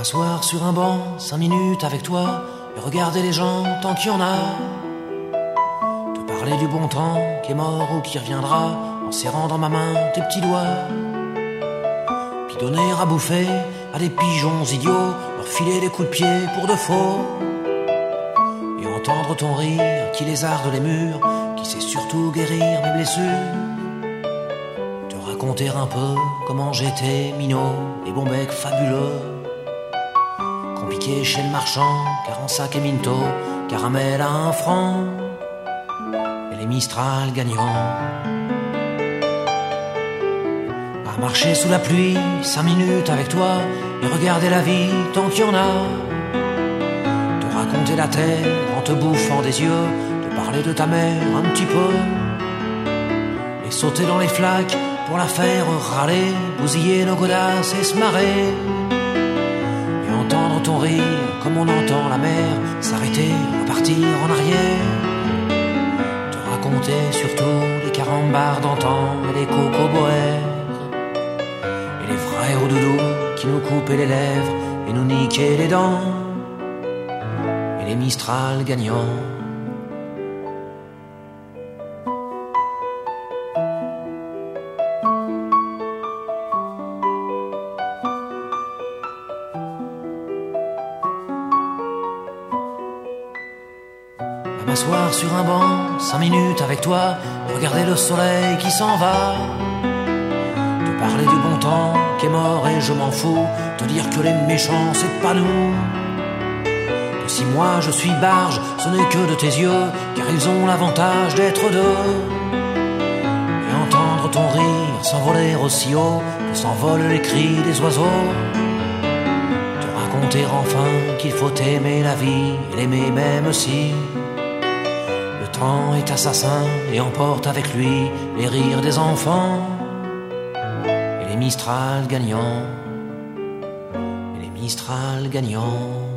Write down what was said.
M'asseoir sur un banc, 5 minutes avec toi, et regarder les gens tant qu'il y en a. Te parler du bon temps qui est mort ou qui reviendra, en serrant dans ma main tes petits doigts. Puis donner à bouffer à des pigeons idiots, leur filer des coups de pied pour de faux. Et entendre ton rire qui lézarde les murs, qui sait surtout guérir mes blessures. Te raconter un peu comment j'étais minot, les bons becs fabuleux. Compliqué chez le marchand, 45 et Minto, caramel à 1 franc, et les Mistral gagnants. À marcher sous la pluie, 5 minutes avec toi, et regarder la vie tant qu'il y en a. Te raconter la terre en te bouffant des yeux, te parler de ta mère un petit peu, et sauter dans les flaques pour la faire râler, bousiller nos godasses et se marrer. Entendre ton rire comme on entend la mer s'arrêter, repartir en arrière. Te raconter surtout les carambars d'antan et les cocoboères, et les vrais hauts doudous qui nous coupaient les lèvres et nous niquaient les dents, et les Mistral gagnants. À m'asseoir sur un banc, 5 minutes avec toi, regarder le soleil qui s'en va. Te parler du bon temps qui est mort et je m'en fous, te dire que les méchants c'est pas nous. Que si moi je suis barge, ce n'est que de tes yeux, car ils ont l'avantage d'être deux. Et entendre ton rire s'envoler aussi haut que s'envolent les cris des oiseaux. Te raconter enfin qu'il faut aimer la vie et l'aimer même si le temps est assassin et emporte avec lui les rires des enfants, et les Mistral gagnants, et les Mistral gagnants.